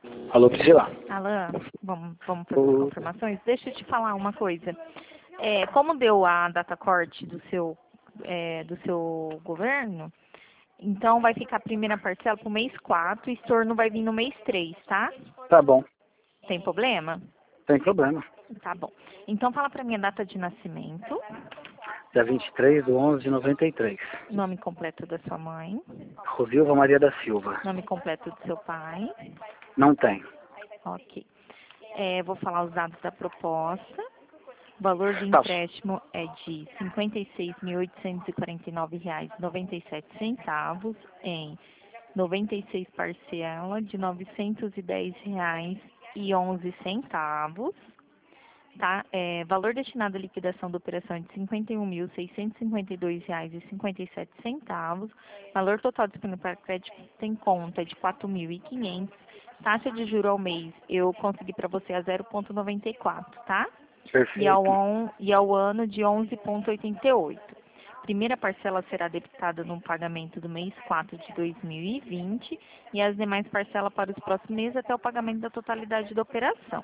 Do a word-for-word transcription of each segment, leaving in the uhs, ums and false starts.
Alô, Priscila? Alan, vamos, vamos fazer as Ô, confirmações? Deixa eu te falar uma coisa. É, como deu a data corte do seu, é, do seu governo, então vai ficar a primeira parcela para o mês quatro e estorno vai vir no mês três, tá? Tá bom, Tem problema? sem problema. Tá bom. Então fala para mim a data de nascimento, Dia vinte e três de onze de noventa e três. nome completo da sua mãe, Rosilva Maria da Silva. nome completo do seu pai. Não tem. Ok. É, vou falar os dados da proposta. O valor do Tá. empréstimo é de cinquenta e seis mil oitocentos e quarenta e nove reais e noventa e sete centavos em noventa e seis parcelas de novecentos e dez reais e onze centavos. Tá? É, valor destinado à liquidação da operação é de cinquenta e um mil seiscentos e cinquenta e dois reais e cinquenta e sete centavos. Valor total disponível para crédito em conta é de quatro mil e quinhentos. Taxa de juro ao mês eu consegui para você a zero vírgula noventa e quatro, tá? E ao, Perfeito. on, e ao ano de onze vírgula oitenta e oito. Primeira parcela será debitada no pagamento do mês quatro de dois mil e vinte e as demais parcelas para os próximos meses até o pagamento da totalidade da operação.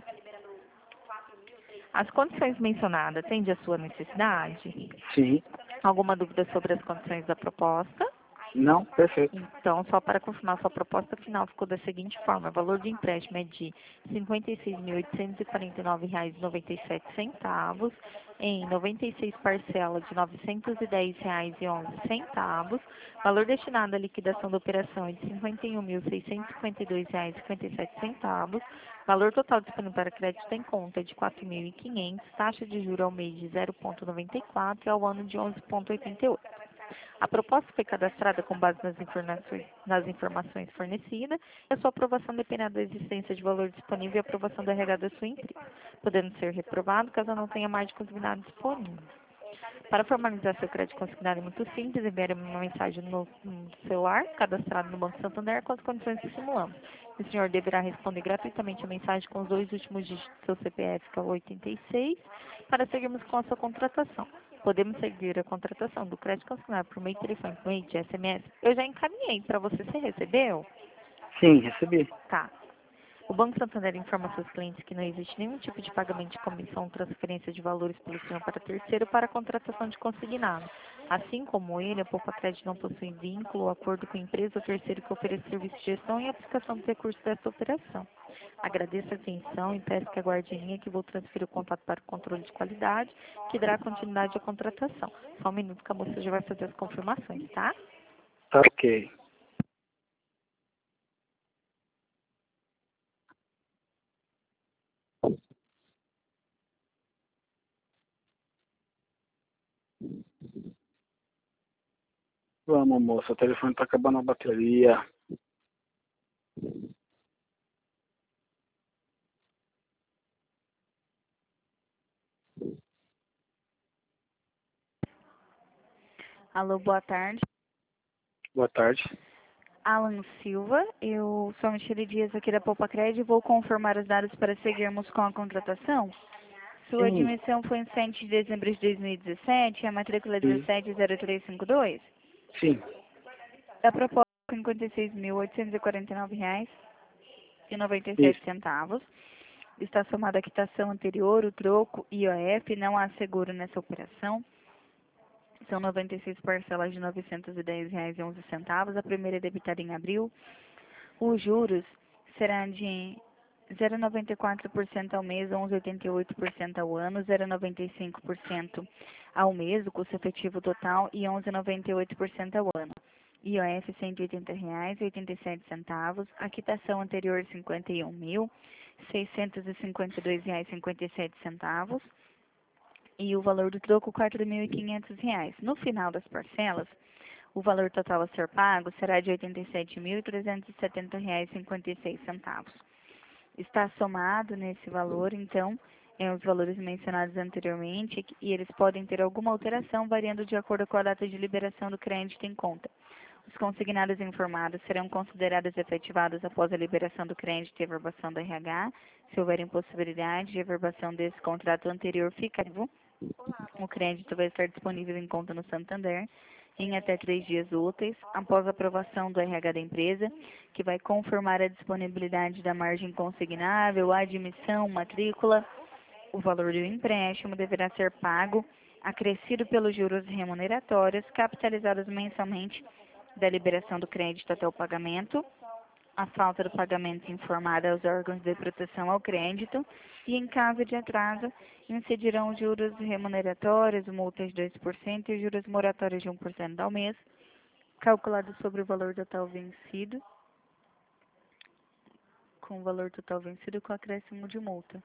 As condições mencionadas atendem à sua necessidade? Sim. Alguma dúvida sobre as condições da proposta? Não? Perfeito. Então, só para confirmar, sua proposta final ficou da seguinte forma: o valor do empréstimo é de cinquenta e seis mil oitocentos e quarenta e nove reais e noventa e sete centavos em noventa e seis parcelas de novecentos e dez reais e onze centavos. Valor destinado à liquidação da operação é de cinquenta e um mil seiscentos e cinquenta e dois reais e cinquenta e sete centavos. Valor total disponível para crédito em conta é de quatro mil e quinhentos. Taxa de juros ao mês de zero vírgula noventa e quatro e ao ano de onze vírgula oitenta e oito. A proposta foi cadastrada com base nas informações, nas informações fornecidas e a sua aprovação dependerá da existência de valor disponível e aprovação do R H da sua empresa, podendo ser reprovado caso não tenha mais de consignado disponível. Para formalizar seu crédito consignado é muito simples, enviar uma mensagem no, no celular, cadastrado no Banco Santander com as condições que simulamos. O senhor deverá responder gratuitamente a mensagem com os dois últimos dígitos do seu C P F, que é o oitenta e seis, para seguirmos com a sua contratação. Podemos seguir a contratação do crédito consignado por meio de telefone, por meio de S M S. Eu já encaminhei para você, você recebeu? Sim, recebi. Tá. O Banco Santander informa seus clientes que não existe nenhum tipo de pagamento de comissão ou transferência de valores pelo senhor para terceiro para a contratação de consignado. Assim como ele, a Poupa Crédito não possui vínculo ou acordo com a empresa ou terceiro que ofereça serviço de gestão e aplicação dos recursos dessa operação. Agradeço a atenção e peço que aguarde em linha que vou transferir o contato para o controle de qualidade, que dará continuidade à contratação. Só um minuto que a moça já vai fazer as confirmações, tá? Tá ok. Vamos, moça. O telefone tá acabando a bateria. Alô, boa tarde. Boa tarde. Alan Silva, eu sou a Michele Dias aqui da Poupa Crédito e vou confirmar os dados para seguirmos com a contratação. Sua Sim, admissão foi em sete de dezembro de dois mil e dezessete, a matrícula é sim. dezessete zero três cinco dois. Sim. A proposta é cinquenta e seis mil oitocentos e quarenta e nove reais e noventa e sete Isso. centavos. Está somada a quitação anterior, o troco e I O F, não há seguro nessa operação. São noventa e seis parcelas de novecentos e dez reais e onze centavos. A primeira é debitada em abril. Os juros serão de zero vírgula noventa e quatro por cento ao mês, onze vírgula oitenta e oito por cento ao ano, zero vírgula noventa e cinco por cento ao mês, o custo efetivo total, e onze vírgula noventa e oito por cento ao ano. I O F cento e oitenta reais e oitenta e sete centavos, a quitação anterior cinquenta e um mil seiscentos e cinquenta e dois reais e cinquenta e sete centavos e o valor do troco quatro mil e quinhentos reais. No final das parcelas, o valor total a ser pago será de oitenta e sete mil trezentos e setenta reais e cinquenta e seis centavos. Está somado nesse valor, então, é, os valores mencionados anteriormente e eles podem ter alguma alteração variando de acordo com a data de liberação do crédito em conta. Os consignados informados serão considerados efetivados após a liberação do crédito e averbação do R H. Se houver impossibilidade de averbação desse contrato anterior ficativo, o crédito vai estar disponível em conta no Santander em até três dias úteis, após a aprovação do R H da empresa, que vai confirmar a disponibilidade da margem consignável, a admissão, matrícula. O valor do empréstimo deverá ser pago, acrescido pelos juros remuneratórios, capitalizados mensalmente da liberação do crédito até o pagamento, a falta do pagamento informada aos órgãos de proteção ao crédito e, em caso de atraso, incidirão juros remuneratórios, multas de dois por cento e juros moratórios de um por cento ao mês, calculados sobre o valor total vencido, com o valor total vencido com acréscimo de multa.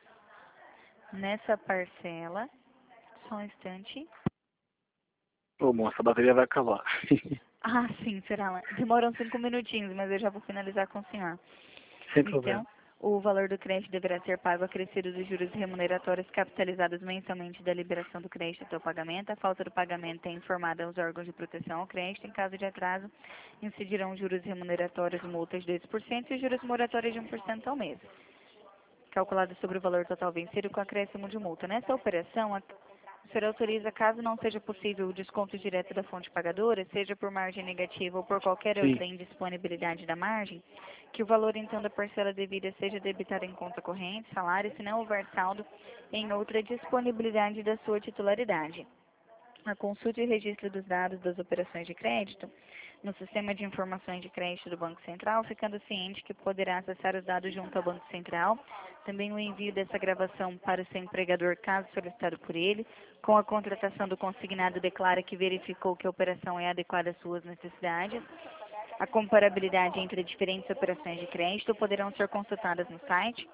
Nessa parcela, só um instante. Ô, moça, a bateria vai acabar. Ah, sim, será lá. Demoram cinco minutinhos, mas eu já vou finalizar com o senhor. Sem Então, problema. o valor do crédito deverá ser pago acrescido dos juros remuneratórios capitalizados mensalmente da liberação do crédito até o pagamento. A falta do pagamento é informada aos órgãos de proteção ao crédito. Em caso de atraso, incidirão juros remuneratórios, multas de dois por cento e juros moratórios de um por cento ao mês, calculado sobre o valor total vencido com acréscimo de multa. Nessa operação, a o senhor autoriza, caso não seja possível o desconto direto da fonte pagadora, seja por margem negativa ou por qualquer Sim. outra indisponibilidade da margem, que o valor então da parcela devida seja debitado em conta corrente, salário, se não houver saldo em outra disponibilidade da sua titularidade. A consulta e registro dos dados das operações de crédito no Sistema de Informações de Crédito do Banco Central, ficando ciente que poderá acessar os dados junto ao Banco Central, também o envio dessa gravação para o seu empregador, caso solicitado por ele, com a contratação do consignado declara que verificou que a operação é adequada às suas necessidades. A comparabilidade entre diferentes operações de crédito poderão ser consultadas no site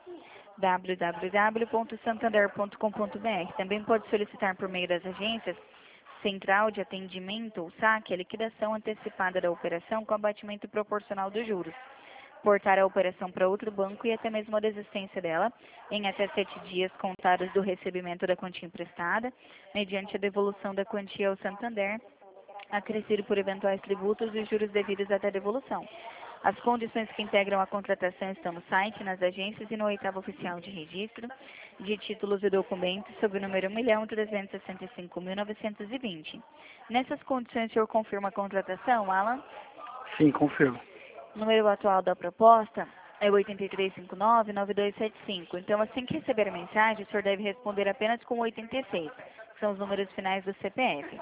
w w w ponto santander ponto com ponto b r. Também pode solicitar por meio das agências Central de Atendimento, o saque, a liquidação antecipada da operação com abatimento proporcional dos juros, portar a operação para outro banco e até mesmo a desistência dela em até sete dias contados do recebimento da quantia emprestada, mediante a devolução da quantia ao Santander, acrescido por eventuais tributos e juros devidos até a devolução. As condições que integram a contratação estão no site, nas agências e no oitavo oficial de registro de títulos e documentos sob o número um milhão trezentos e sessenta e cinco mil novecentos e vinte. Nessas condições, o senhor confirma a contratação, Alan? Sim, confirmo. O número atual da proposta é oito três cinco nove, nove dois sete cinco. Então, assim que receber a mensagem, o senhor deve responder apenas com oitenta e seis, que são os números finais do C P F.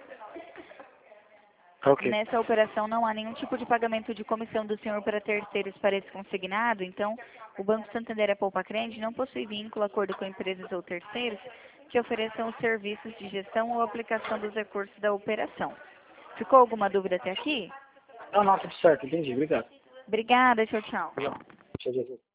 Tá ok. Nessa operação não há nenhum tipo de pagamento de comissão do senhor para terceiros para esse consignado, então o Banco Santander a Poupa Crédito não possui vínculo, acordo com empresas ou terceiros que ofereçam os serviços de gestão ou aplicação dos recursos da operação. Ficou alguma dúvida até aqui? Não, não, tudo certo, entendi. Obrigado. Obrigada, tchau, tchau. Tchau, tchau.